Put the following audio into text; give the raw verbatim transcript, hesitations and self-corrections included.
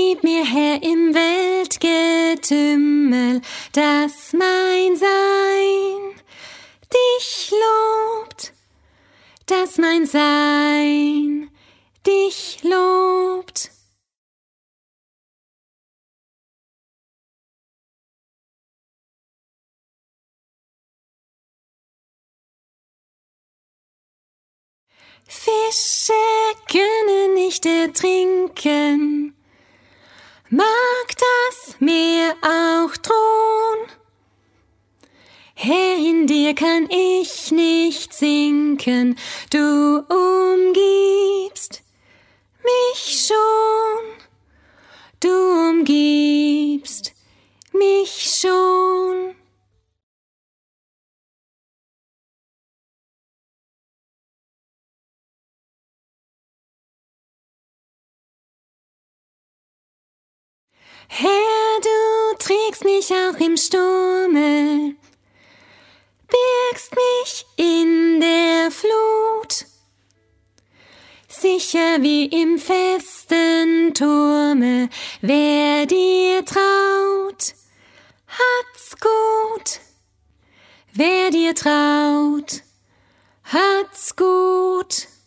Gib mir, Herr, im Weltgetümmel, dass mein Sein dich lobt, dass mein Sein dich lobt. Fische können nicht ertrinken, mag das Meer auch drohen. Herr, in dir kann ich nicht sinken, du umgibst mich schon, du umgibst mich schon. Herr, du trägst mich auch im Sturme, birgst mich in der Flut. Sicher wie im festen Turme, wer dir traut, hat's gut. Wer dir traut, hat's gut.